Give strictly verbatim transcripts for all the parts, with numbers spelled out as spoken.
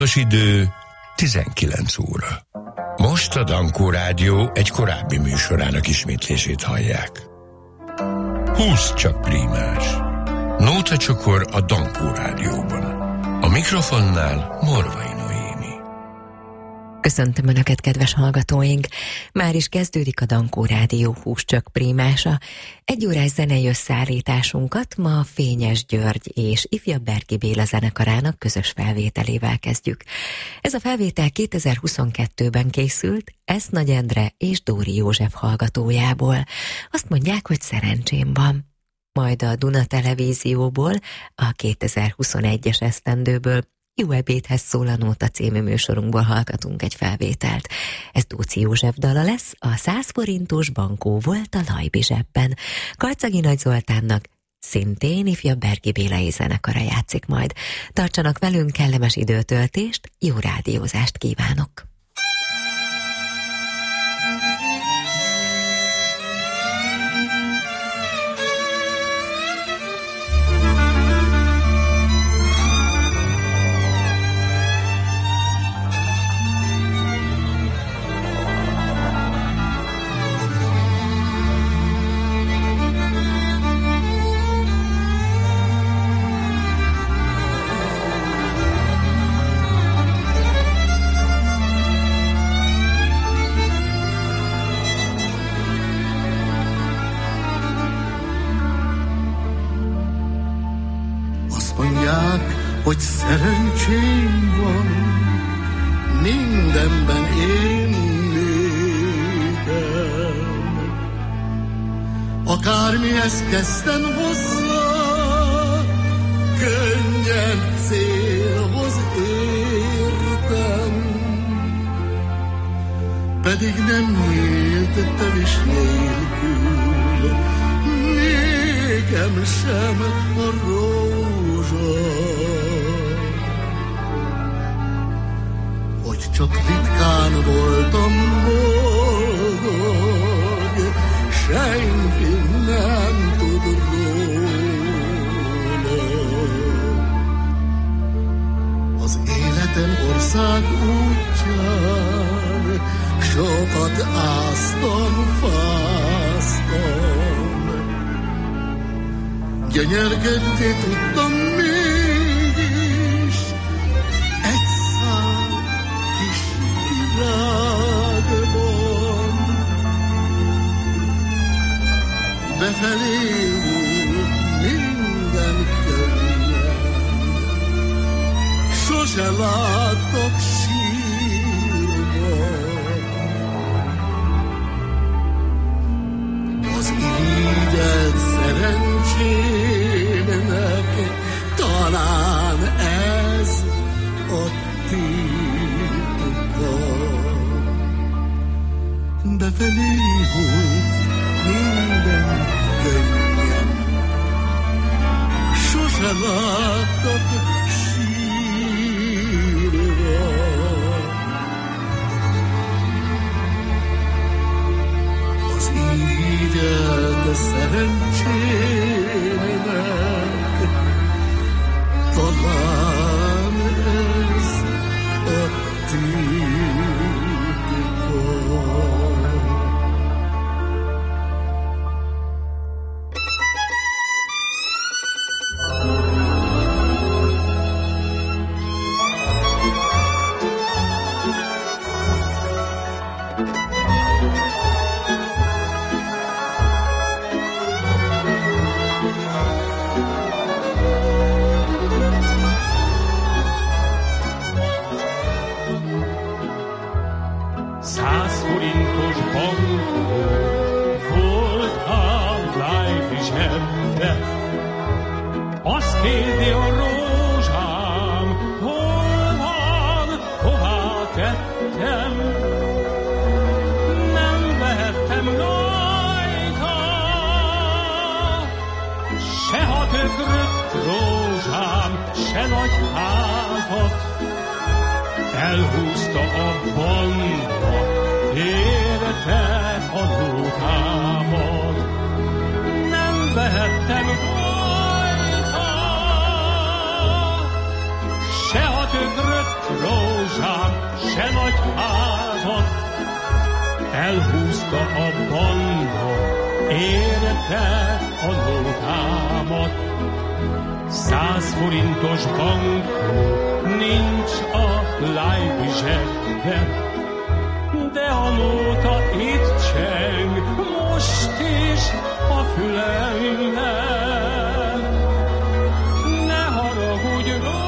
Az idő tizenkilenc óra. Most a Dankó Rádió egy korábbi műsorának ismétlését hallják. Húsz csak prímás. Nóta csokor a Dankó Rádióban. A mikrofonnál Morvai Noémi. Köszöntöm Önöket, kedves hallgatóink! Már is kezdődik a Dankó Rádió húsz csak prímása. Egy órás zenei összeállításunkat ma Fényes György és Ifjabb Berki Béla zenekarának közös felvételével kezdjük. Ez a felvétel kétezer-huszonkettőben készült Esz Nagy Endre és Dóri József hallgatójából. Azt mondják, hogy szerencsém van. Majd a Duna Televízióból, a kétezer-huszonegyes esztendőből Jó ebédhez szól a Nóta című műsorunkból hallgatunk egy felvételt. Ez Dóci József dala lesz, a száz forintos bankó volt a Lajbi zsebben. Karcagi Nagy Zoltánnak szintén Ifjabb Berki Bélai zenekara játszik majd. Tartsanak velünk, kellemes időtöltést, jó rádiózást kívánok! Hogy szerencsém van, mindenben én nékem. Akármihez kezdtem hozzá, könnyen célhoz értem. Pedig nem nyílt tevés nélkül, nékem sem a rózsa. Csak ritkán voltam boldog, senki nem tud róla. Az életem ország útján sokat áztam, fáztam. Gyönyörködni tudtam mégis egy rágban. Befelé volt minden könnyen, sose láttak sírban. Az irigyelt szerencsémnek talán ez a befelé volt minden könnyen, sose láttak sírva. Az irigyelt szerencsémnek talán ez a titka. Elhúzta a banda, érte a nótámat. Nem vehettem rajta, se a tögrött rózsám, se nagy házat, elhúzta a banda, érte a nótámat. Száz forintos bankó nincs a lájbi zsebben, de a nóta itt cseng, most is a fülemben. Ne haragudj,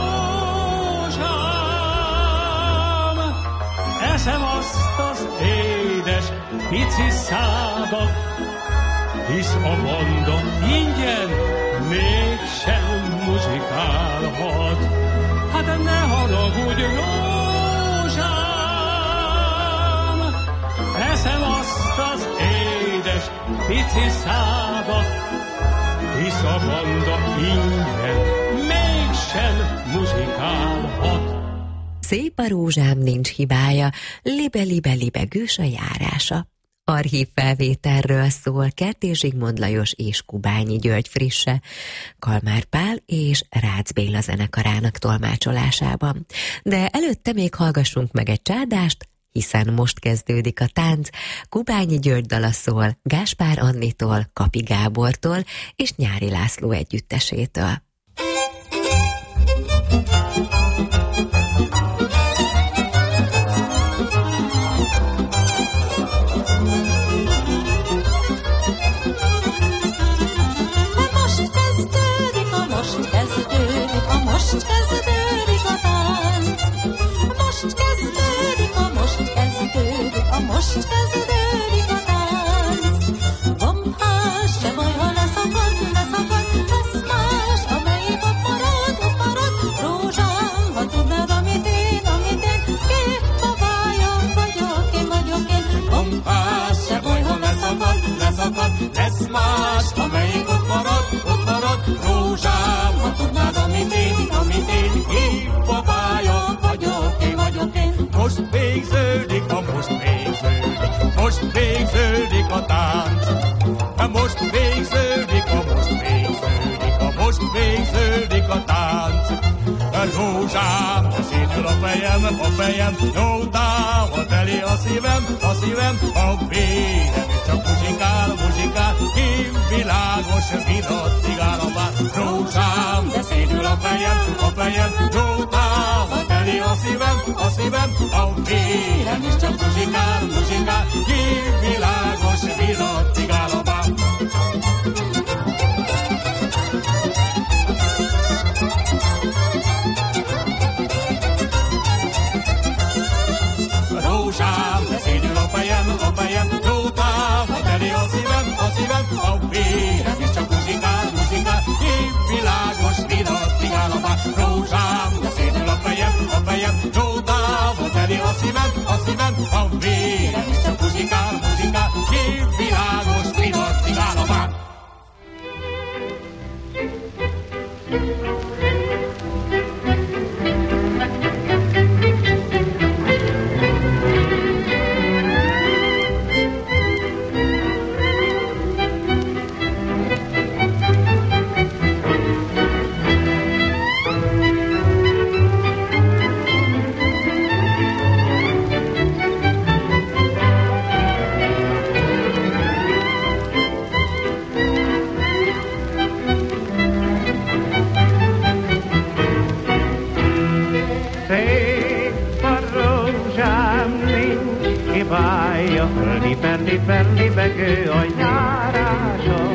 rózsám, eszem azt az édes pici szádat, hisz a banda ingyen mégsem muzsikálhat. Hát ne haragudj, rózsám, eszem azt az édes pici szádat, hisz a banda ingyen mégsem muzsikálhat. Szép a rózsám, nincs hibája, libe-libe-libe gős a járása. Archív felvételről szól Kertész Zsigmond Lajos és Kubányi György frisse, Kalmár Pál és Rácz Béla zenekarának tolmácsolásában. De előtte még hallgassunk meg egy csádást, hiszen most kezdődik a tánc. Kubányi György dala szól Gáspár Annitól, Kapi Gábortól és Nyári László együttesétől. Most kezdődik a most kezdődik a tánc. Most kezdődik a most kezdődik a most kezdődik a tánc. Gombhás, se baj, ha leszakad, leszakad, lesz más, amelyik ott marad, ott marad. Rózsám, ha tudnád, amit én, amit én, két babája vagyok, én vagyok én. Gombhás, se baj, ha leszakad, leszakad, lesz más, amelyik ott marad, ott marad. Rózsám, ha tudnád, amit én, amit én, én babája vagyok, én vagyok én. Most végződik, a most végződik, most végződik a tánc. Most végződik, a most végződik, a most végződik a tánc. Rózsám, szédül a fejem, a fejem, nótával teli a szívem, a szívem, a vérem, és csak muzsikál, muzsikál, világos vinattig áll a bár. Rózsám, de szédül a fejem, a fejem, nótával teli a szívem, a szívem, a vérem, és csak muzsikál, muzsikál, világos vinattig áll a bár. Rózsám, de szédül a fejem, a fejem, nótával teli a szívem, a szívem, a vérem, és csak muzsikál, muzsikál, világos vinattig áll a bár. Rózsám, de szédül a fejem, a fejem, nótával teli a szívem, a szívem, a vérem, és csak muzsikál, muzsikál, világos vinattig áll a bár. Libe-libe-libegő a járása,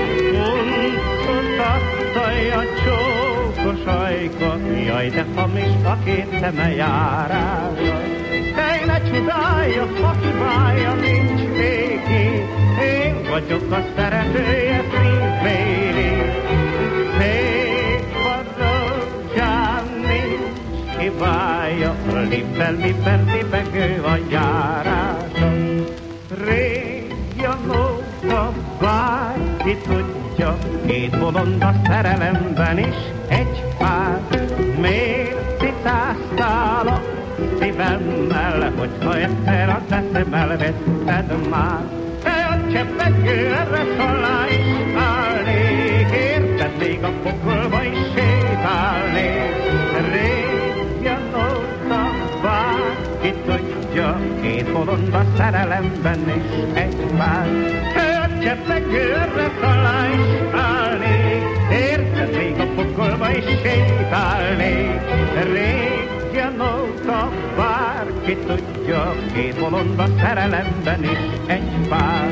unszoltattaj a csókos ajka, jaj, de hamis a két szeme járása. Tej ne csodálja, ha hibája nincs végén, én vagyok a szeretője szívvéli. Szép a rózsám, nincs hibája, libe-libe-libegő a járása. Régi a nóta, bárki tudja, két bolond a szerelemben is egy pár. Miért vitáztál a szívemmel, hogyha egyszer a teszem elvetted már? Te a cseppegő erre szalá is állnék, érted, még a pokolba is sétálnék. Régi a nóta, bárki ki tudja, két bolond a szerelemben is egy pár. Hör csepegőre találj állni, érted még a pokolba is sétálni. Régen óta bárki tudja, két bolond a szerelemben is egy pár.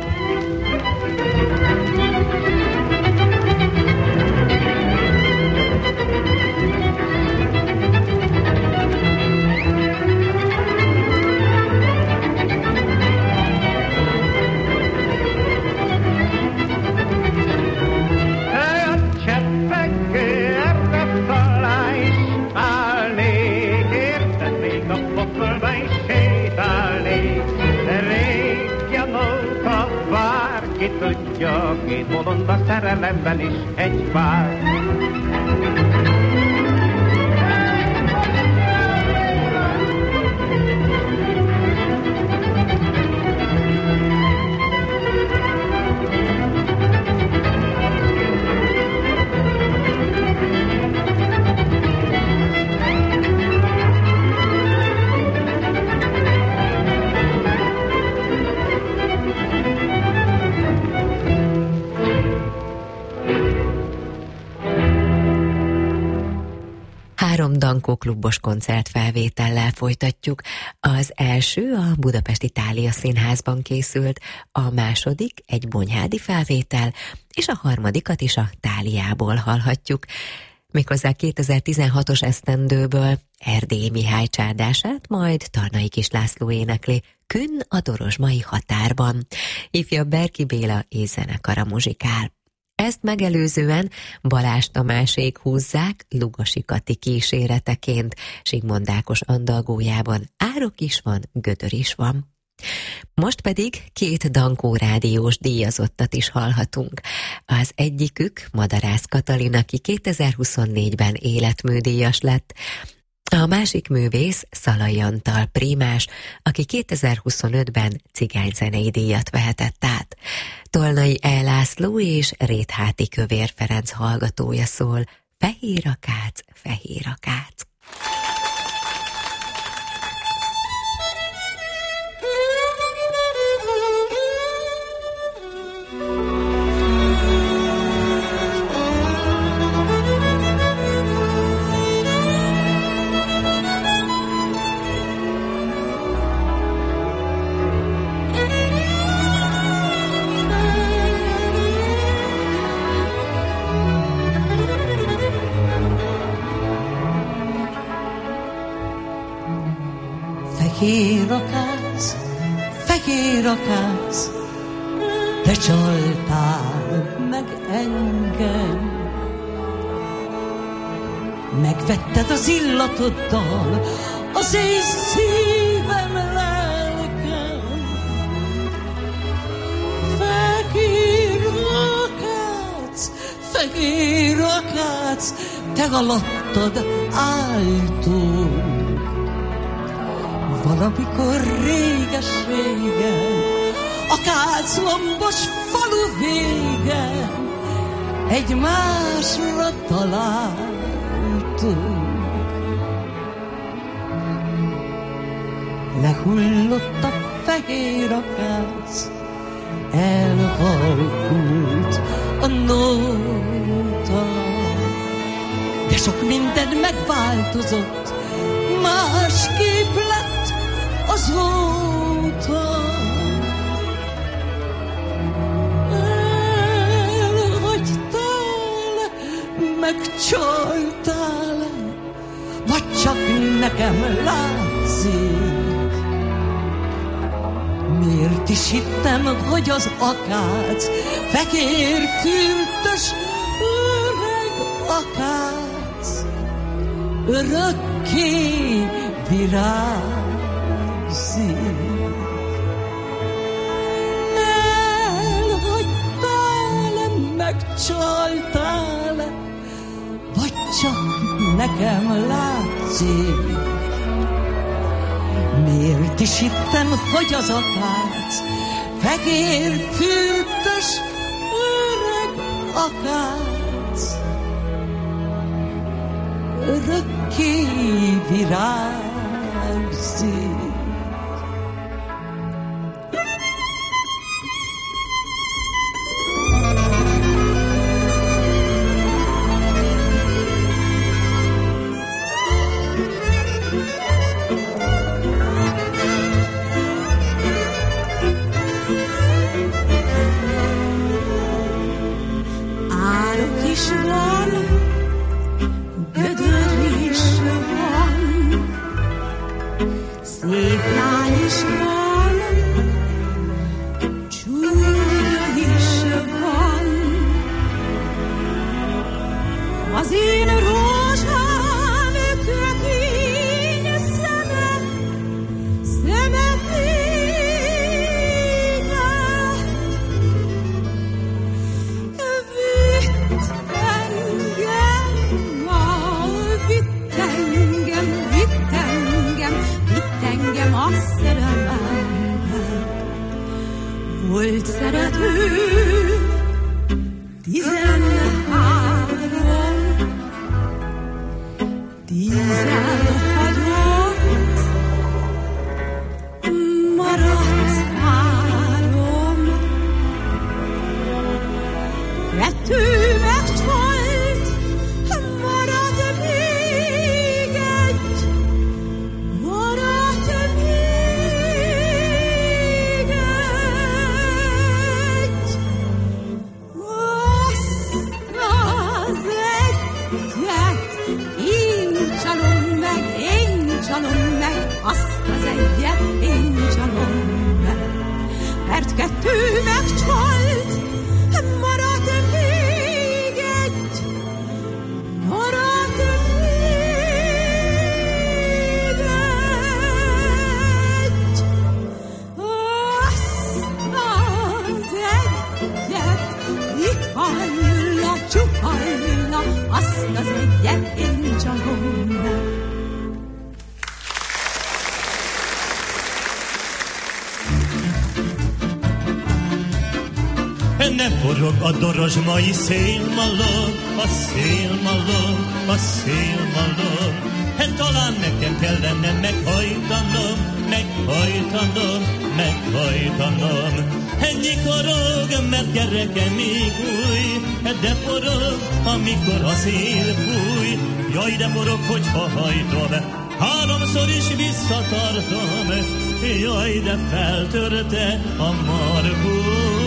Tudja, két bolond a szerelemben is egy pár. Három Dankó klubos koncertfelvétellel folytatjuk. Az első a Budapesti Thália Színházban készült, a második egy bonyhádi felvétel, és a harmadikat is a Tháliából hallhatjuk. Méghozzá kétezer-tizenhatos esztendőből Erdélyi Mihály csárdását, majd Tarnai Kis László énekli Künn a Dorozsmai határban. Ifjabb Berki Béla és zenekara muzsikál. Ezt megelőzően Balázs Tamásék húzzák Lugasi Kati kíséreteként, Zsigmond Ákos andalgójában árok is van, gödör is van. Most pedig két Dankó rádiós díjazottat is hallhatunk. Az egyikük Madarász Katalin, aki kétezer-huszonnégyben életműdíjas lett, a másik művész Szalai Antal prímás, aki kétezer-huszonötben cigányzenei díjat vehetett át. Tolnai E. László és Rétháti Kövér Ferenc hallgatója szól, Fehér akác, fehér akác. Fehér akác, fehér akác, te csaltál meg engem. Megvetted az illatoddal az én szívem, lelkem. Fehér akác, fehér akác, te alattad álltunk. Valamikor réges-régen, a káclombos falu végen egymásra találtunk. Lehullott a fehér akác, elhalkult a nóta, de sok minden megváltozott, másképp lett azóta. Elhagytál, megcsaltál, vagy csak nekem látszik? Miért is hittem, hogy az akác fehér fürtös öreg akác örökké virágzik? Elhagytál, megcsaltál, vagy csak nekem látszik? Miért is hittem, hogy az akác fehér fürtös öreg akác örökké virágzik? érzik. A dorozsmai szélmalom, a szélmalom, a szélmalom. Hát talán nekem kellene meghajtanom, meghajtanom, meghajtanom. Hát nyikorog, mert kereke még új, de forog, amikor a szél fúj. Jaj, de forog, hogyha hajtom, háromszor is visszatartom. Jaj, de feltörte a margó.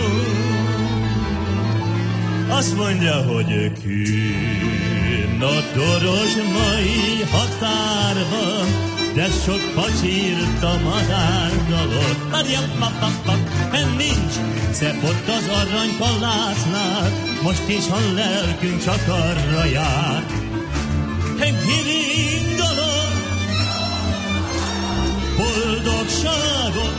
Azt mondja, hogy kűn a dorozsmai határban, de sok pacsírt a madárdalot. Nincs szebb ott az aranykalásznál, most is a lelkünk csak arra jár. Kiringolom boldogságot,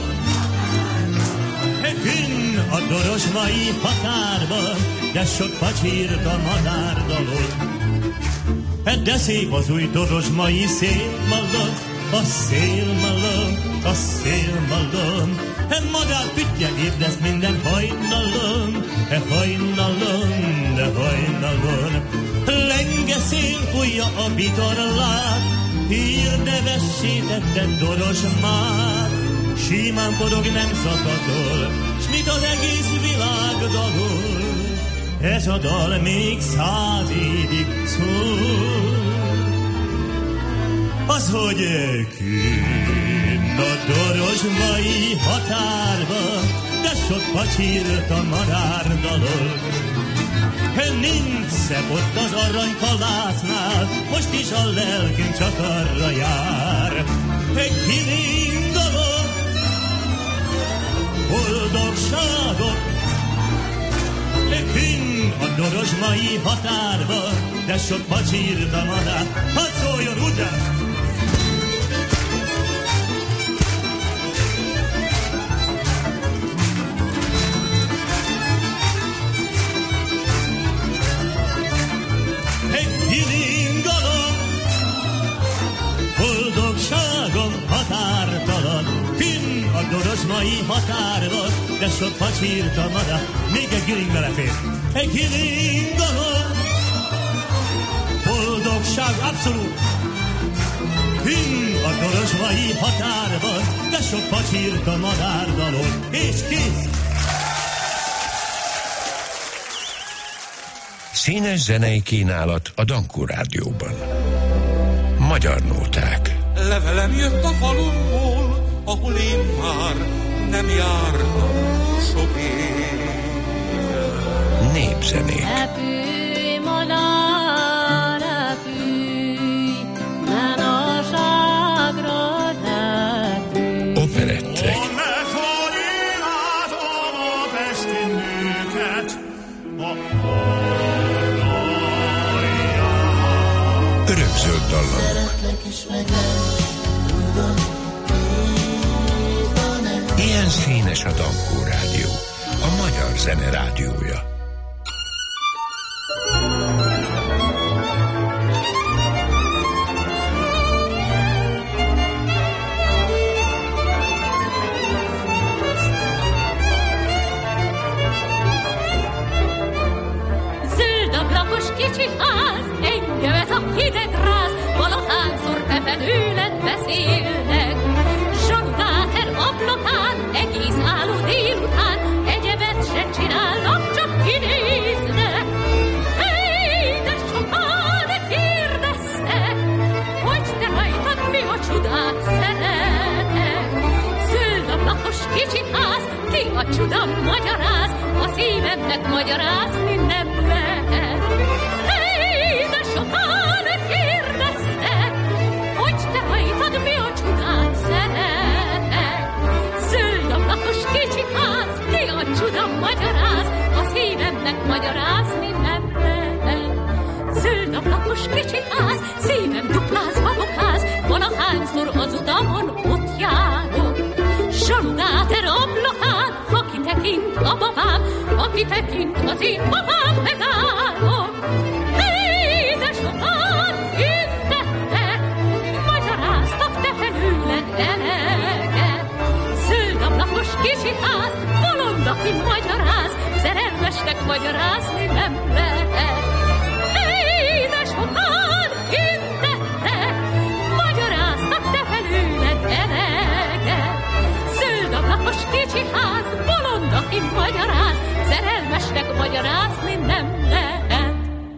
künn a dorozsmai határban, de sok pacsírt a madárdalot. De szép az új dorozsmai szélmalom, a szélmalom, a szélmalom. Madár püttyeg ébreszt minden hajnalom, e hajnalom, de hajnalom. Lenge szél fújja a vitorlát, hírnevessítette dorozsmát. Simán forog, nem szakadol, s mit az egész világ dalol. Ez a dal még száz évig szól. Az, hogy künn a dorozsmai határba, de sok pacsírt a madárdalol. Nincs szebb ott az aranykalásznál, most is a lelkünk csak arra jár. Kiringolom boldogságot, künn a dorozsmai határba, de sok pacsírt a madár. Hadd szóljon, utána! Kiringolom boldogságom határtalan, künn a dorozsmai határban, de sok pacsírt a madár. Még egy giring belefér. Egy giringolom boldogság abszolút, Hinn a dorozsmai határban, de sok pacsirta madárdalon, és kész! Színes zenei kínálat a Dankó Rádióban. Magyar nóták. Levelem jött a falumból, ahol én már nem jártam sok éve. Népzenék. Repülj, madár, repülj, ne naságra repülj. Operettek. Örökzöld dallamok. Ilyen színes a Dankó Rádió, a magyar zene rádiója. Zöld ablakos kicsi ház, engemet a hideg ráz, valahányszor te felőled beszélnek. Zsaludáter ablakán, egész álló délután, egyebet se csinálnak, csak kinéznek. Hey, de sokan kérdeztek, hogy te rajtad mi a csodát szeretek. Zöld ablakos kicsi ház, ki a csuda magyaráz, a szívemnek magyarázni nem lehet. Hey, de sokan kérdeztek, hogy te rajtad mi a csodát szeretek. Zöld ablakos kicsi ház, ki a csuda magyaráz, a szívemnek magyarázni nem lehet. Zöld ablakos kicsi ház, szívem dupláz, babokáz, valahányszor az utamon ott járok. Zsaludáter ablakán, aki tekint a babám, aki tekint az én babám, megállok. Hey, de sokan intettek, magyaráztak te felőled eleget. Zöld ablakos kicsi ház, bolond, aki magyaráz, szerelmesnek magyarázni nem lehet. Hey, de sokan intettek, magyaráztak te felőled eleget. Zöld ablakos kicsi ház, bolond, aki magyaráz, szerelmesnek magyarázni nem lehet.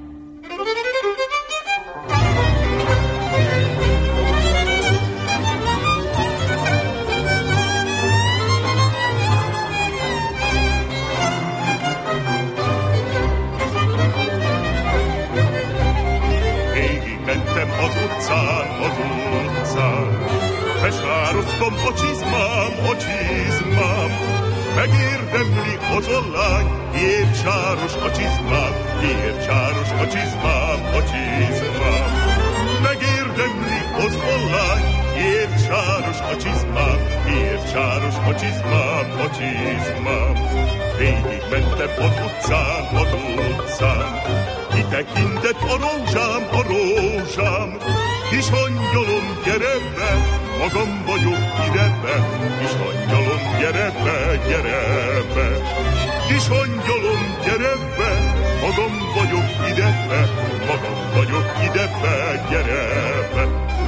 Végigmentem az utcán, az utcán, besároztam a csizmám, a csizmám. Megérdemli az a lány, miért sáros a csizmám, miért sáros a csizmám, a csizmám. Megérdemli az a lány, miért sáros a csizmám, miért sáros a csizmám, a csizmám. Végigmentem az utcán, az utcán, kitekintett a rózsám, a rózsám. Kis angyalom, gyere be, magam vagyok, ide be. Kis angyalom, gyere be, gyere be. Kis angyalom, gyere be, magam vagyok, ide be. Magam vagyok, ide be, gyere be.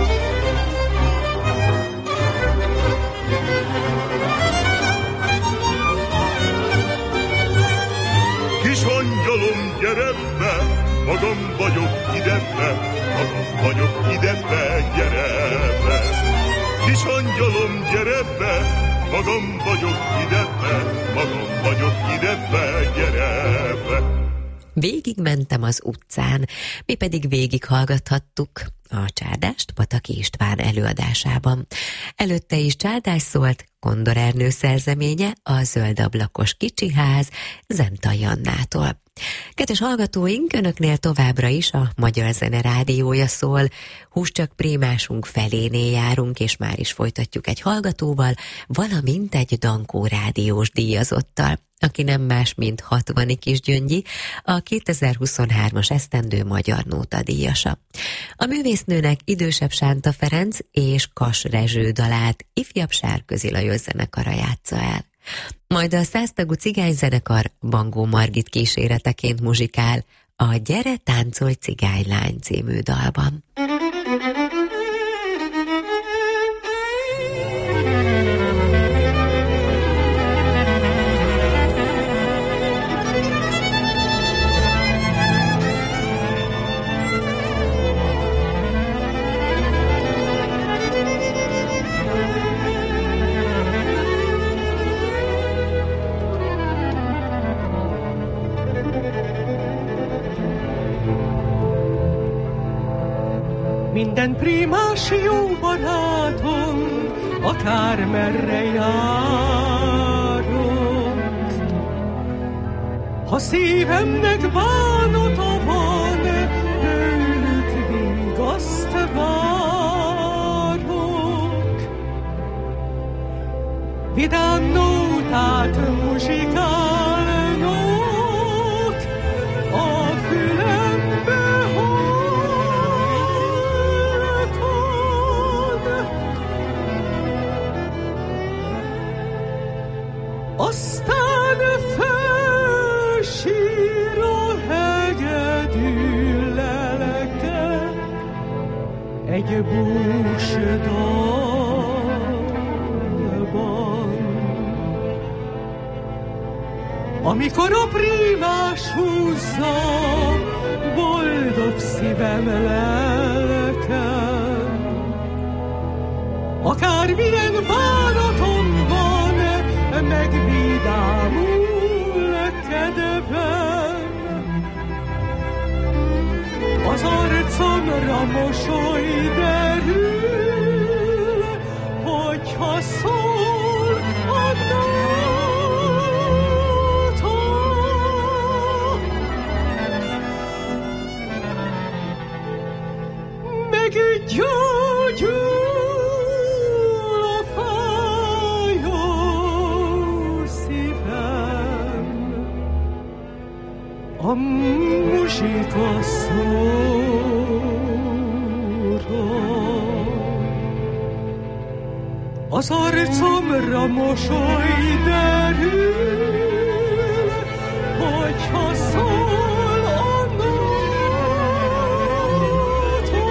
Kis angyalom, gyere be, magam vagyok, ide be, magam vagyok, ide be, gyere be. Kis angyalom, gyere be, magam vagyok, ide be, magam vagyok, ide be, gyere be. Végigmentem az utcán, mi pedig végighallgathattuk a Csárdást Pataki István előadásában. Előtte is Csárdás szólt, Kondor Ernő szerzeménye, a Zöld ablakos kicsi ház, Zentai Annától. Kedves hallgatóink, önöknél továbbra is a Magyar Zene Rádiója szól, Húscsak Prímásunk felénél járunk, és már is folytatjuk egy hallgatóval, valamint egy Dankó rádiós díjazottal, aki nem más, mint Hatvani Kisgyöngyi, a kétezer-huszonhármas esztendő Magyar Nóta díjasa. A művésznőnek idősebb Sánta Ferenc és Kass Rezső dalát ifjabb Sárközi Lajos zenekara játsza el. Majd a száztagú cigányzenekar Bangó Margit kíséreteként muzsikál a Gyere, táncolj cigánylány című dalban. minden primás jó barátom, akár merre járok. Ha szívemnek bánata van, tőlük vigaszt várok. Vidám nótát muzsikálnak, a fülembe halkan. Aztán felsír a hegedű lelke egy búsdalban. Amikor a primás húzza boldog szívem lelkem, akármilyen bánatom van, megvidámul kedvem. Az arcomra mosoly derül, hogyha szól a nóta. Meggyógyul a fájó szívem, a muzsika szóró. Az arcomra mosoly derül, hogyha szól a nóta.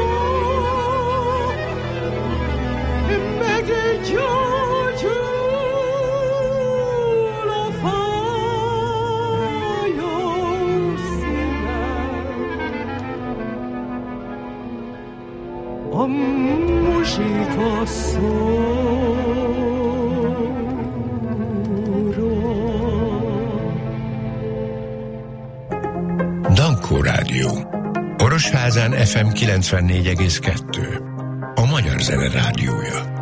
Meggyógyul a fájó szívem, a muzsika szóró. Dankó Rádió. Orosházán ef em kilencvennégy egész kettő. A magyar zene rádiója.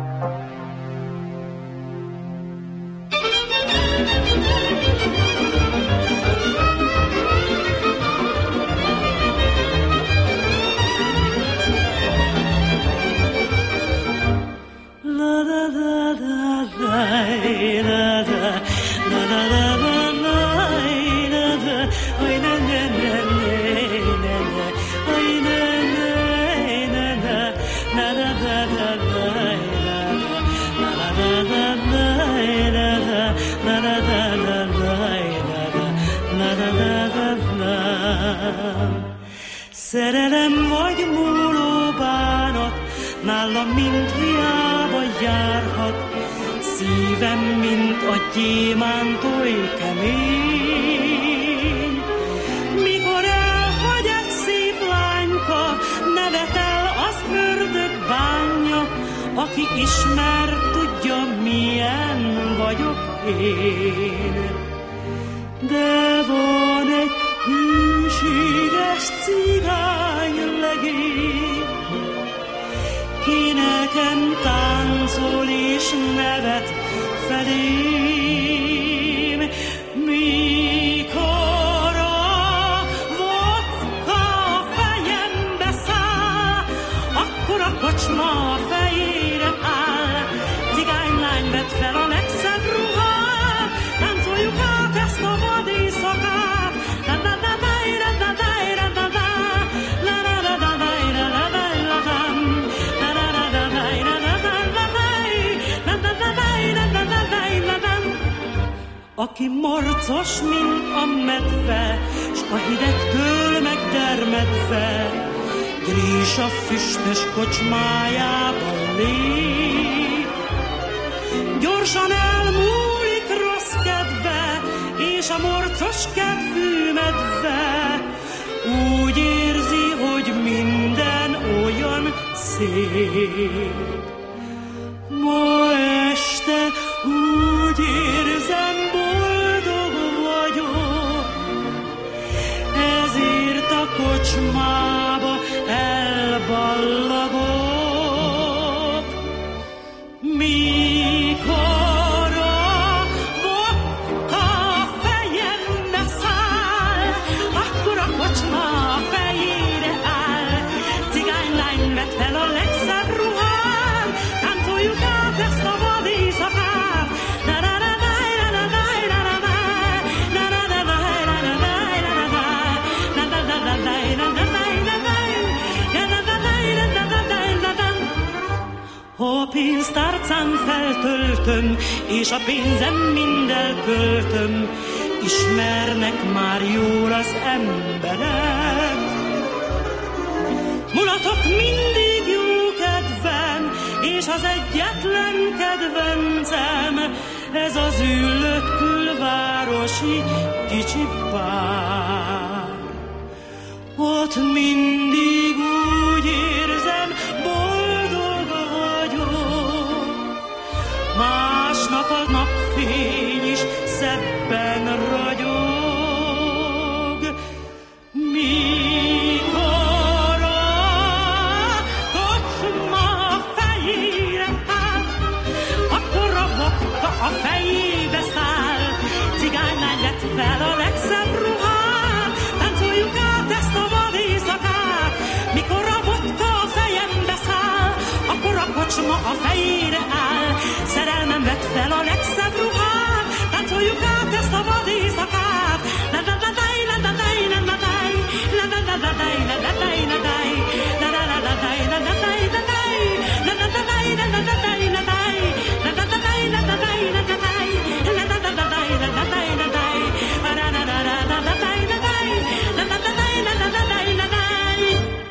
Szerelem vagy múló bánat, nálam mind hiába járhat. Szívem, mint a gyémánt oly kemény. Mikor elhagy egy szép lányka, nevet el az ördög bánja. Aki ismer, tudja, milyen vagyok én. De van egy hűséges cigány legény, ki nekem táncol és nevet felém. Mikor a vodka a fejembe száll, akkor a kocsma a fejére áll. Cigánylány vett fel a legszebb ruhát, táncoljuk át ezt a vad éjszakát. Aki morcos, mint a medve, s a hidegtől megdermedve, Grísa füstös kocsmájában lép. Gyorsan elmúlik rossz kedve, és a morcos kedvű medve úgy érzi, hogy minden olyan szép. Ma este úgy érzem, boldog vagyok, ezért a kocsmába elballagok. Mikor a vodka a fejembe száll, akkor a kocsma a fejére áll. Cigánylány vett fel a legszebb ruhát, táncoljuk át ezt a vad éjszakát. A pénztárcán feltöltöm, és a pénzem mind elköltöm, ismernek már jól az emberek. Mulatok mindig jó kedvem, és az egyetlen kedvencem, ez az üllött külvárosi kicsi bár. Ott mindig úgy érzem, boldog vagyok, másnap a napfény is szebben ragyog. Mikor a kocsma fejére áll, akkor a vodka a fejébe száll. Cigánylány vett fel a legszebb ruhát, táncoljuk át ezt a vad éjszakát. Mikor a vodka a fejembe száll, akkor a kocsma a fejére áll. Szerelmem vett fel a legszebb ruhát, táncoljuk át ezt a vad éjszakát. La la la dai, la la dai, la la dai, la la la la dai, la la dai, la dai, la la la la dai, la la dai, la dai, la la la dai, la la la dai, la dai, la la la dai, la la dai, la la dai, la la la la dai, la la dai, la dai, la la la la la la dai, la dai, la la la dai, la la la dai, la dai.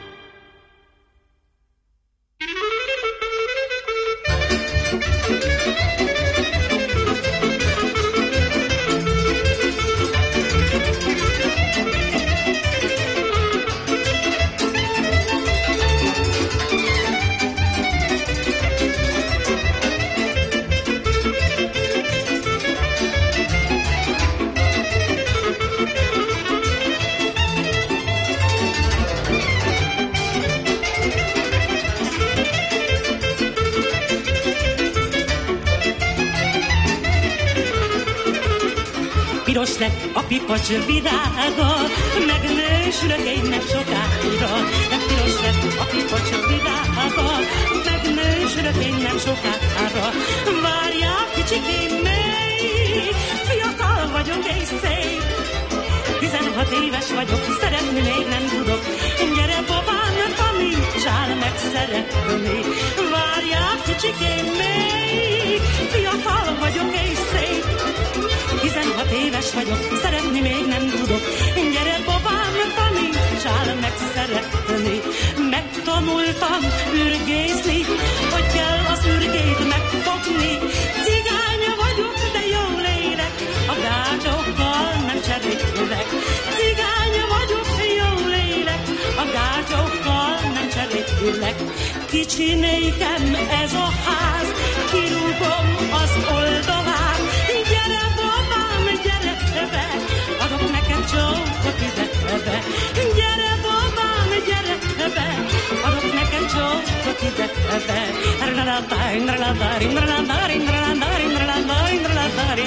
Piros lett a pipacs virága, megnősülök én meg sokára. De piros lett a pipacs virága, megnősülök én meg sokára. Várjál, kicsikém, még fiatal vagyok és szép. Tizenhat éves vagyok, szeretni még nem tudok. Gyere, babám, tanítsál meg szeretni. Várjál, kicsikém, még fiatal vagyok és szép. Tizenhat éves vagyok, szeretni még nem tudok. Gyere, babám, tanítsál meg szeretni. Megtanultam ürgészni, hogy kell az ürgét megfogni. Cigány vagyok, de jól élek, a gácsokkal nem cserélek. Cigány vagyok, jól élek, a gácsokkal nem cserélek. Kicsi nékem ez a ház, kirúgom az oldalát. Gyere, babám, gyere be, adok neked csókot ide be. Gyere, babám, gyere be, adok neked csókot ide be. Raladári, raladári, raladári, raladári, raladári, raladári,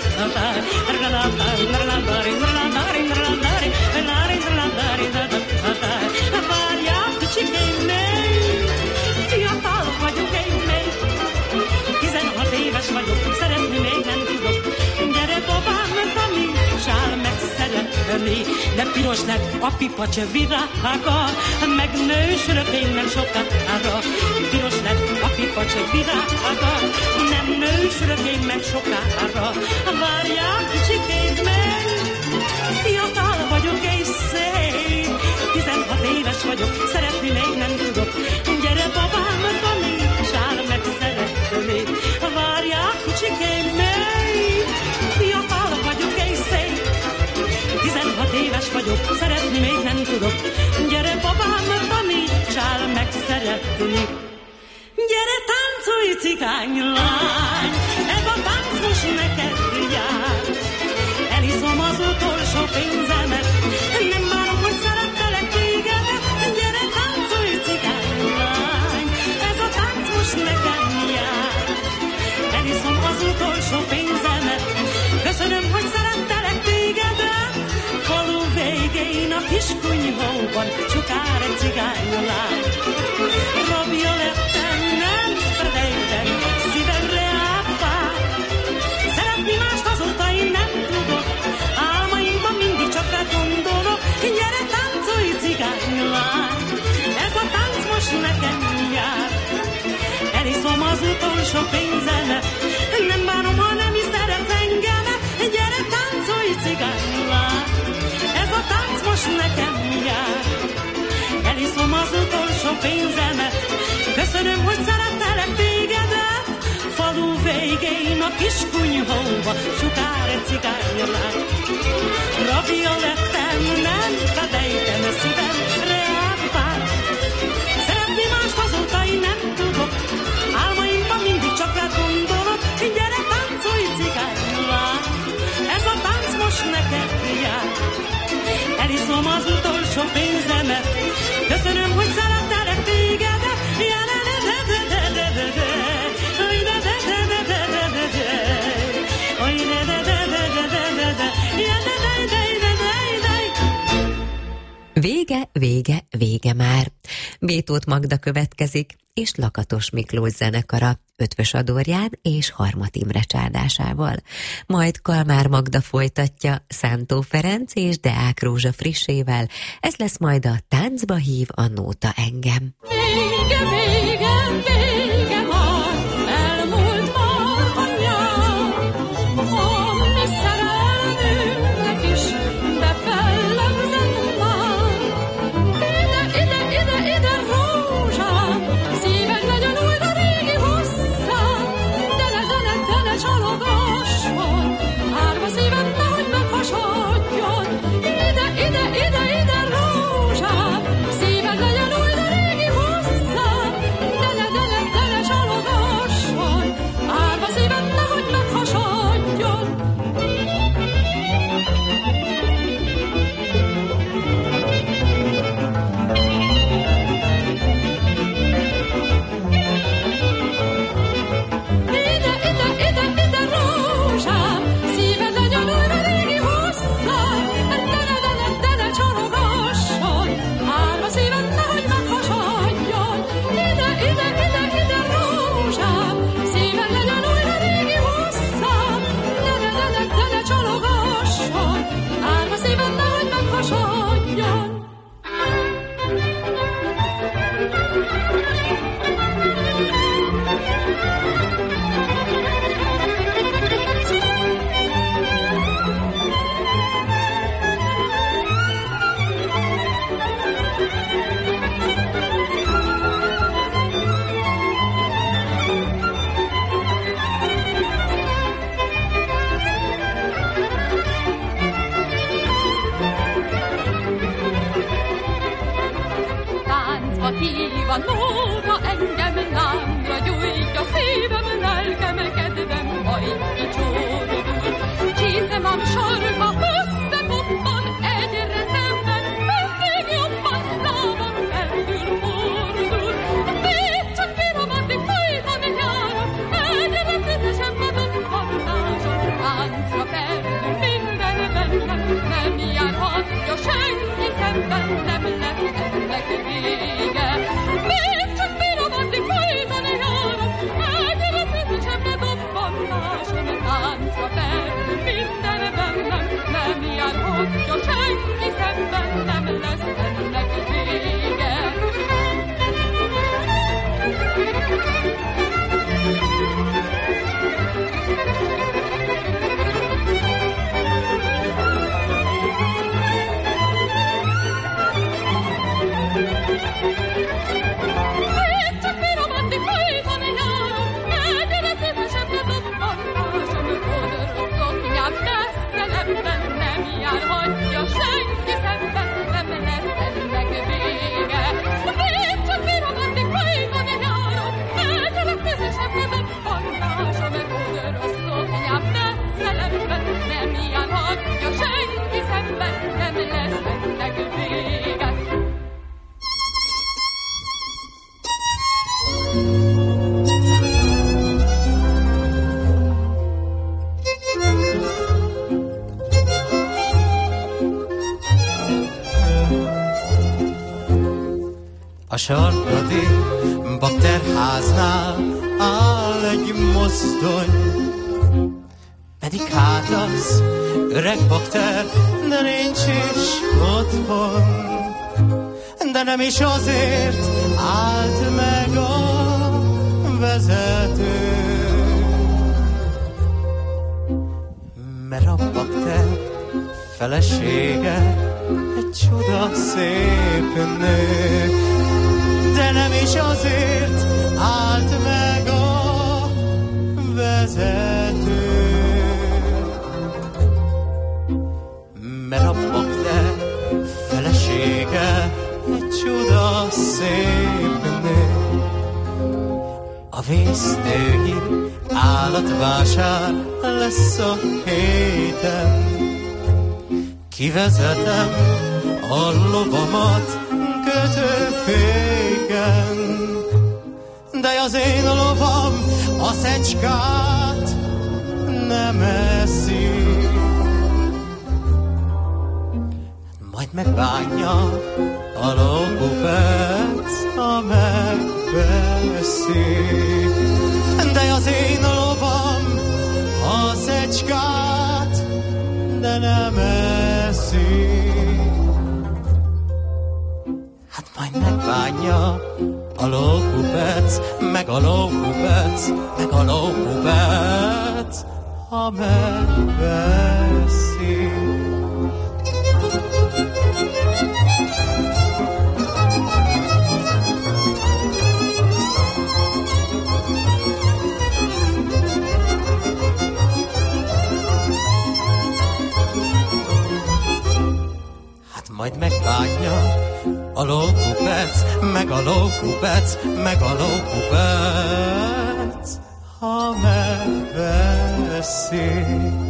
raladári, raladári, raladári, raladári, raladári, raladári. Várjál, kicsikém, még fiatal vagyok én még. Tizenhat éves vagyok, szeretni még nem tudok. Gyere, babám, tanítsál meg szeretni. De piros lett a pipacs virága, megnősülök én nem sokára. Piros lett a pipacs virága, nem nősülök én meg sokára. Várjál, kicsikét meg, fiatal vagyok és szép. Tizenhat éves vagyok, szeretni még nem tudok. Gyere, babám, tanítsál meg szeretni. Várjál, kicsikém, még fiatal vagyok és szép. Tizenhat éves vagyok, szeretni még nem tudok. Gyere, babám, tanítsál meg szeretni. Gyere, táncolj, cigánylány, ez a tánc most neked jár. Eliszom az utolsó pénzemet, nem bánom, hogy szerettelek tégedet. Gyere, táncolj, cigánylány, ez a tánc most nekem jár. faluban, sokár egy cigánylány. Rabja lettem, nem felejtem, szívemre ápál. Szeretni mást azóta én nem tudok, álmaimban mindig csak rá gondolok. Gyere, táncolj, cigánylány, ez a tánc most nekem jár. Eliszom az utolsó pénzemet, nem bánom, ha nem is szeret engemet. Gyere, táncolj, cigánylány, ez a tánc most nekem jár. Eliszom az utolsó pénzemet, köszönöm, hogy szerettelek tégedet. Falu végén a kis kunyhóba sukár egy cigánylány. Rabja lettem, nem felejtem, szívemre átvár. Szeretni mást azóta én nem tudok, álmaimban mindig csak rád gondolok. Gyere, táncolj, cigánylány, ez a tánc most neked jár. Eliszom az utolsó pénzemet, köszönöm, hogy szerettelek tégedet. Vége, vége, vége már. Bétót Magda következik, és Lakatos Miklós zenekara Ötvös Adorján és Harmat Imre csárdásával. Majd Kalmár Magda folytatja Szántó Ferenc és Deák Rózsa frissével. Ez lesz majd a Táncba hív a nóta engem. Vége, vége, vége már, elmúlt már a nyár, a mi szerelmünknek is befellegzett már. Ide, ide, ide, ide, rózsám, szíved legyen újra régi hosszám, de ne, de ne, de ne csalogasson, árva szíved nehogy meghasadjon. Ide, ide, ide, ide, rózsám, szíved legyen újra régi hosszám, de ne, de ne, de ne csalogasson, árva szíved nehogy meghasadjon. Ide, ide, ide, ide, rózsám, szíved legyen újra régi hosszám, de ne, de ne, de ne csalogasson, árva szíved nehogy meghasadjon. Ide, ide, ide, ide, rózsám, szíved legyen újra régi hosszám, de ne, de ne, de ne csalogasson, árva szíved nehogy meghasadjon. Táncba hív a nóta engem, lámra gyújtja szívem, lelkem, kedvem, majd kicsódul. Csíszem a sorba, összekoppan, egyre szemben, mindig jobban, lábam felül fordul. Még csak bírom, addig folytani járom, egyre tüzesebb a dobbantásom. Táncra perdül minden bennem, nem járhatja senki szemben, nem lesz ennek vége. Még csak bírom, addig folytani járom, egyre tüzesebb a dobbantásom. Táncra perdül minden bennem, nem járhatja senki szemben, nem lesz ennek vége. Még csak bírom, addig folytani járom, egyre tüzesebb a dobbantásom. Odor szoknyám messzelemben, nem járhatja senki szemben, nem lesz ennek vége. Még csak bírom, addig folytani járom, egyre tüzesebb a dobbantásom. Odor szoknyám messzelemben, nem járhatja senki szemben, nem lesz ennek vége. A sarkadi bakterháznál áll egy mozdony, pedig hát az öreg bakter, de nincs is otthon. De nem is azért állt meg a vezető, mert a bakter felesége egy csoda szép nő. De nem is azért állt meg a vezető, mert a bakter felesége egy csoda szép nő. A vésztői állatvásár lesz a héten, kivezetem a lovamat kötőféken, de az én lovam a szecskát nem eszi. Majd megbánja a lókupec, ha megveszi. De az én lovam a szecskát de nem eszi. Hát majd megbánja a lókupec, meg a lókupec, meg a lókupec, ha megveszi. Majd megbánja a lókupec, meg a lókupec, meg a lókupec, ha megveszi.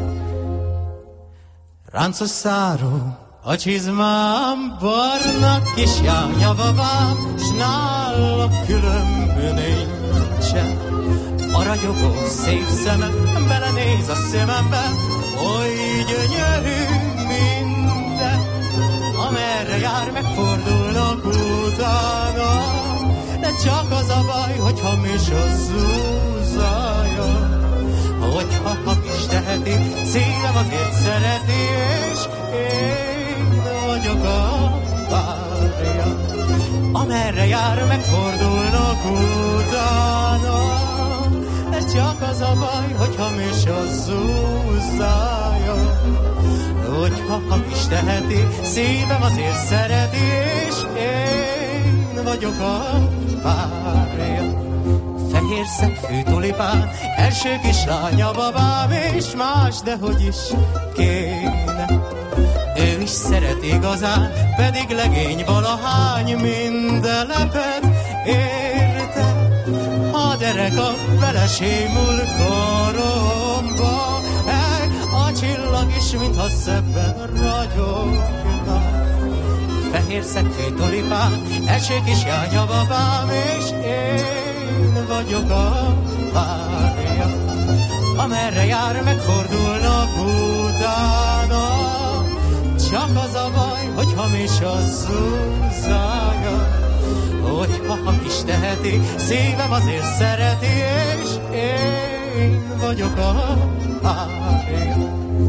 Ráncos száró a csizmám, barna kis jányababám, s nála különbű nincsen. A ragyogó szép szemem belenéz a szemembe, oly gyönyörű minden. Amerre jár, megfordulnak utána, de csak az a baj, hogy hamis a zúzája. Hogyha hamis teheti, szívem azért szereti, és én vagyok a párja. Amerre jár, megfordulnak utána, de csak az a baj, hogy hamis a zúzája. Hogyha hamis teheti, szívem azért szereti, és én vagyok a párja. Fehér szegfű tulipán, első kislánya babám, és más, dehogy is kéne. Ő is szeret igazán, pedig legény valahány, minden lepet érte. A derek a vele sémul koromba, a csillag is, mintha szebben ragyogna. Fehér szegfű tulipán, első kis jánya babám, és én vagyok a párja. Amerre jár, megfordulnak utána, csak az a baj, hogy hamis a zúzája. Hogyha hamis teheti, szívem azért szereti, és én vagyok a párja.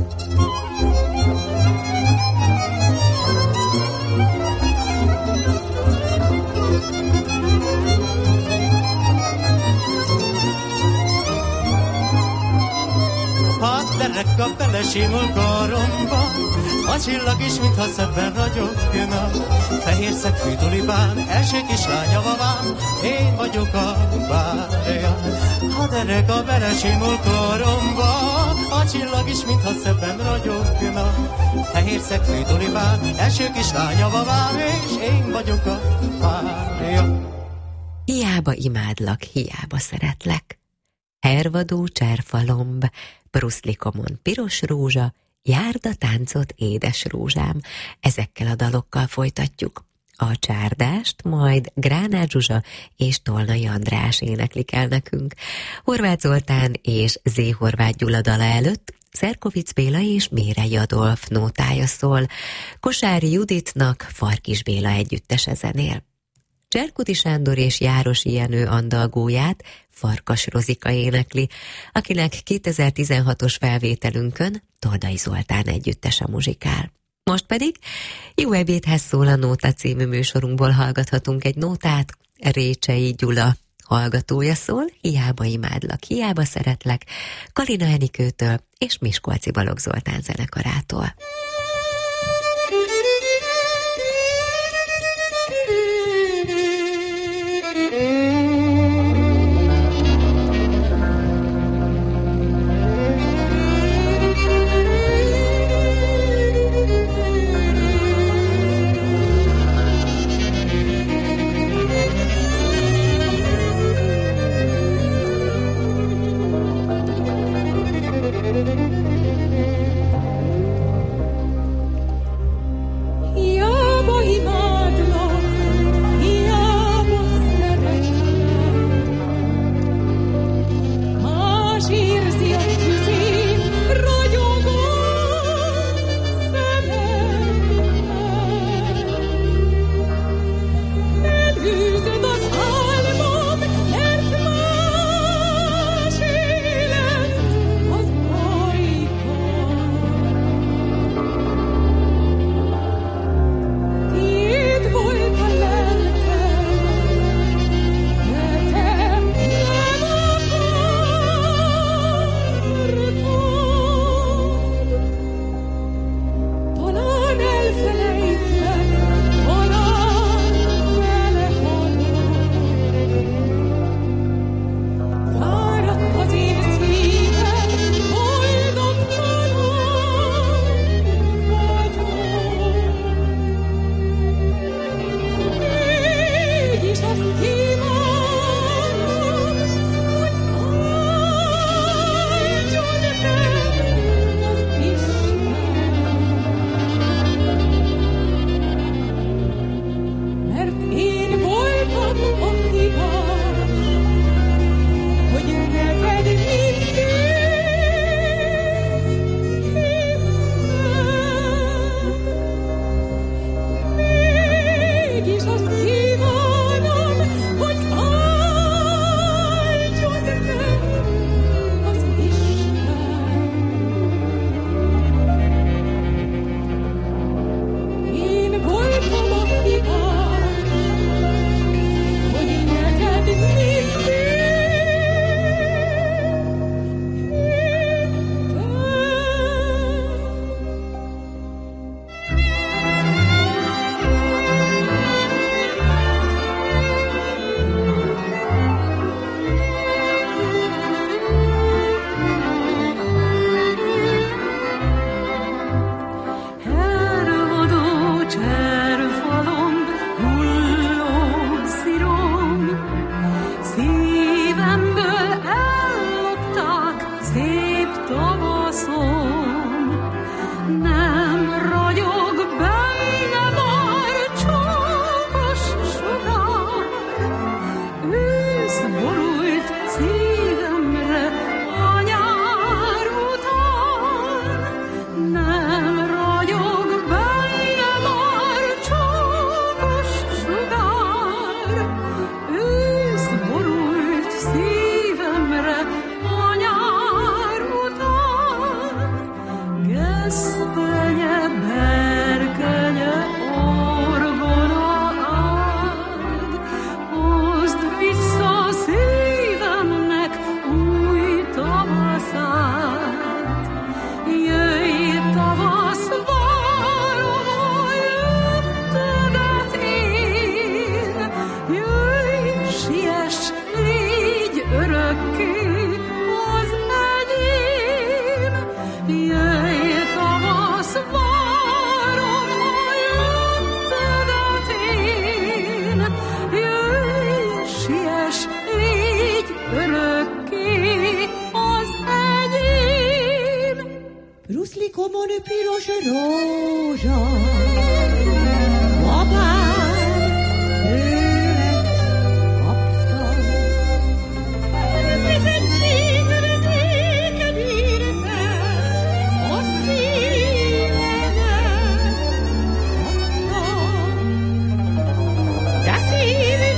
A dereka belesimul koromba, a csillag is, mintha szebben ragyogna. Fehér szegfű tulipán, első kislánya babám, én vagyok a párja. A dereka belesimul koromba, a csillag is, mintha szebben ragyogna. Fehér szegfű tulipán, első kislánya babám, és én vagyok a párja. Hiába imádlak, hiába szeretlek. Hervadó cserfalomb, bruszlikomon piros rózsa, járd a táncot, édes rózsám. Ezekkel a dalokkal folytatjuk. A csárdást majd Gránát Zsuzsa és Tolnai András éneklik el nekünk. Horváth Zoltán és Zé. Horváth Gyula dala előtt Szerkovics Béla és Mérei Adolf nótája szól. Kosári Juditnak Farkis Béla együttese zenél. Cserkuti Sándor és Járosi Jenő andalgóját Farkas Rozika énekli, akinek kétezer-tizenhatos felvételünkön Tordai Zoltán együttese muzsikál. Most pedig Jó ebédhez szól a Nóta című műsorunkból hallgathatunk egy nótát. Récsei Gyula hallgatója szól, Hiába imádlak, hiába szeretlek, Kalina Enikőtől és Miskolci Balogh Zoltán zenekarától. Como de piros rózsa, apám őlet kaptam. Vizetségre néked írtam, a szívemet adtam. De szívem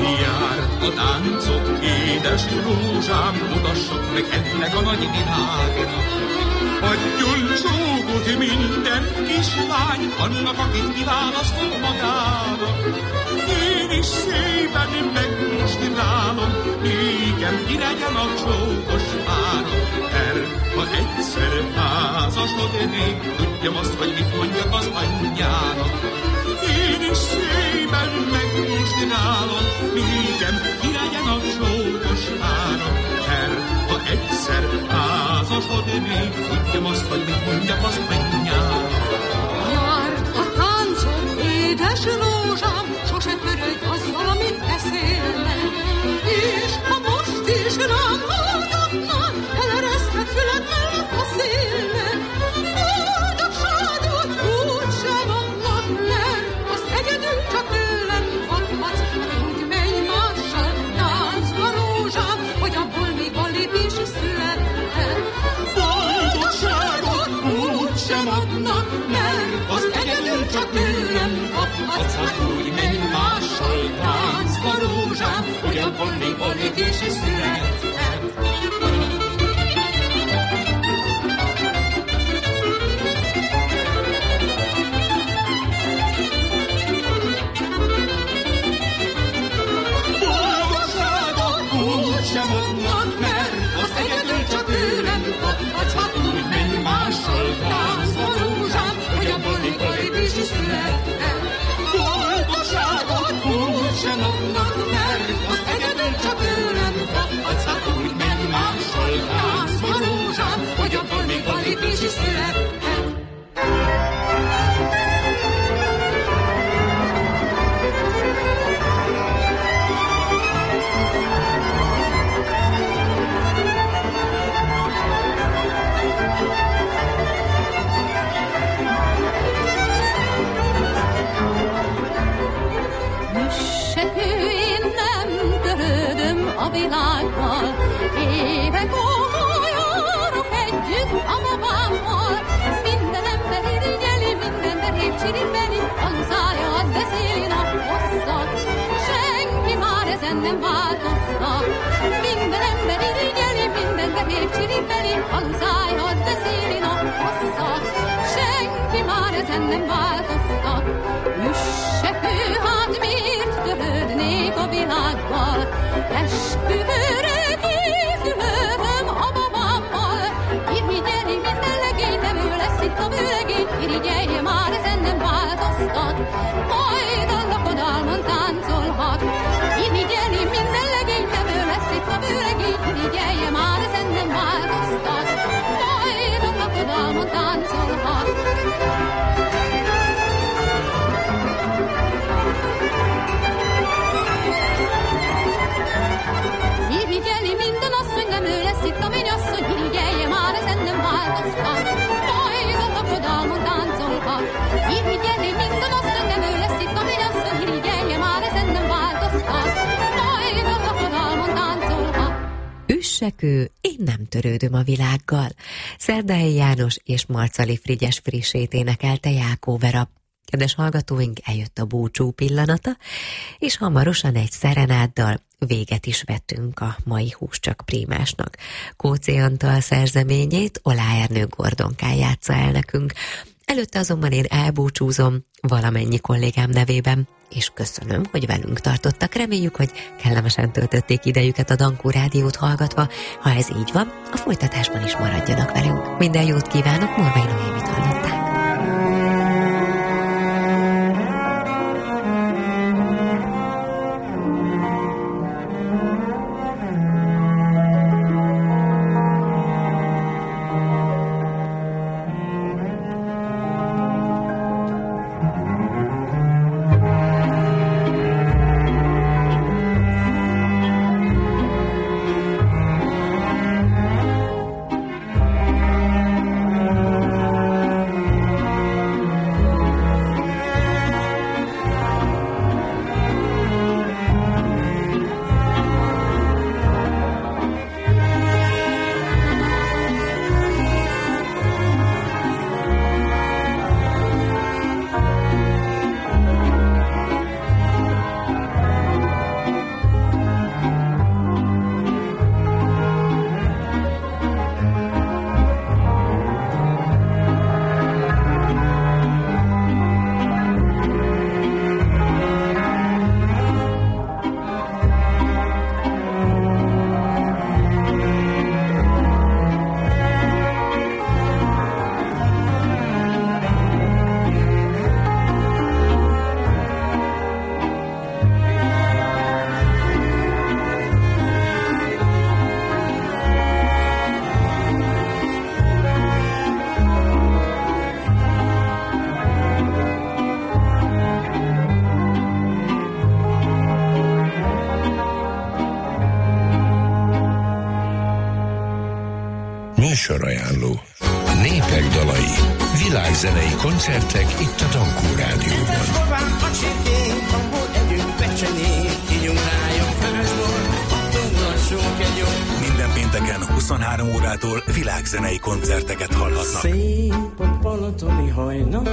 Jár a táncok, édes rózsám, mutassuk meg ennek a nagy világnak. Adjon csókot minden kislány, annak, akit kiválasztott magának. Én is szépen megmustirálom, nékem ki legyen a csókos párom. Mert ha egyszer házasodnék, tudjam azt, hogy mit mondjak az anyjának. Én is szépen megmustirálom, nékem ki legyen a csókos párom. Mert ha egyszer házasodnék, tudjam azt, hogy mit mondjak az anyjának. Járt a táncok, édes rózsám, sose törődj azzal, amit beszélnek. És ha most is rám hallgatnál, eleresztett füled mellett a szélnek. Boldogságot úgysem adnak, mert az egyedül csak tőlem kaphatsz. Úgy menj mással táncba rózsám, hogy abból még a lépés születhet. Boldogságot úgysem adnak, mert az egyedül csak tőlem kaphatsz. Hát úgy menj mással táncba rózsám, hogy abból még a lépés születhet. Évek óta járok együtt a babámmal. Minden ember irigyeli, minden verép csiripeli, hangzája az beszéli naphosszat. Senki már ezen nem változtat. Minden ember irigyeli, minden verép csiripeli, hangzája az beszéli naphosszat. Senki már ezen nem változtat. Üssek ő, hát miért törődnék a világgal? Esküvőre készülöm a babámmal. Irigyelj minden legény, nem ő lesz itt a vőlegény. Irigyelj, már ezen nem változtat. Majd a lakodalmon táncolhat. Irigyelj minden legény, nem ő lesz itt a vőlegény. Irigyelj, már ezen nem változtat. Majd a lakodalmon táncolhat. Irigyelj minden asszony, nem ő lesz itt a mennyasszony. Irigyelje, már ezen nem változtat. Majd a lakodalmon táncolhat. Irigyelj minden asszony, nem ő lesz itt a mennyasszony. Irigyelje, már ezen nem változtat. Majd a lakodalmon táncolhat. Üssek ő, én nem törődöm a világgal. Szerdai János és Marcali Frigyes frissét énekelte Jákó Vera. Kedves hallgatóink, eljött a búcsú pillanata, és hamarosan egy szerenáddal véget is vettünk a mai Húscsak Prímásnak. Kóczi Antal szerzeményét Olá Ernő Gordonkán játsza el nekünk. Előtte azonban én elbúcsúzom valamennyi kollégám nevében, és köszönöm, hogy velünk tartottak. Reméljük, hogy kellemesen töltötték idejüket a Dankó Rádiót hallgatva. Ha ez így van, a folytatásban is maradjanak velünk. Minden jót kívánok, Morvai Noémit hallották. Műsorajánló. Népek dalai, világzenei koncertek itt a Dankó Rádióban. Minden pénteken huszonhárom órától világzenei koncerteket hallhatnak. Szép a balatoni hajnal,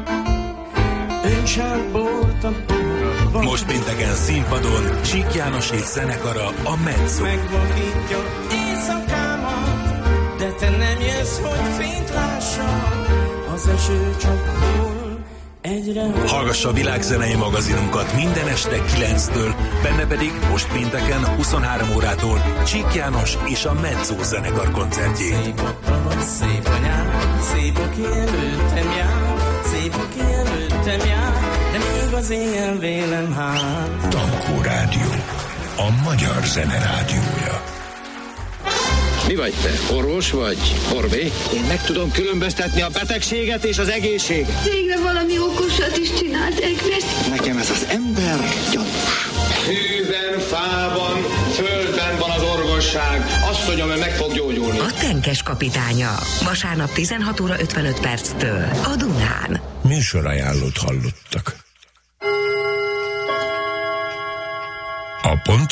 most pénteken színpadon Csík János és zenekara, a Mezzo. Megvakítja éjszakámat, de te nem jössz, hogy fényt lássam, az eső csak hol egyre. Hallgassa a világzenei magazinunkat minden este kilenctől, benne pedig most pénteken huszonhárom órától Csík János és a Mezzo zenekar koncertjét. Szép a tavasz, szép a nyár, szép aki előttem jár, szép aki előttem jár, de még az éjjel vélem hát. Dankó Rádió, a magyar zene rádiója. Mi vagy te? Orvos vagy? Orvé? Én meg tudom különböztetni a betegséget és az egészséget. Végre valami okosat is csinált Egnes. Nekem ez az ember gyanús. Hűben, fában, földben van az orvosság. Azt mondjam, hogy meg fog gyógyulni. A Tenkes kapitánya. Vasárnap tizenhat óra ötvenöt perctől a Dunán. Műsorajánlót hallottak. A pont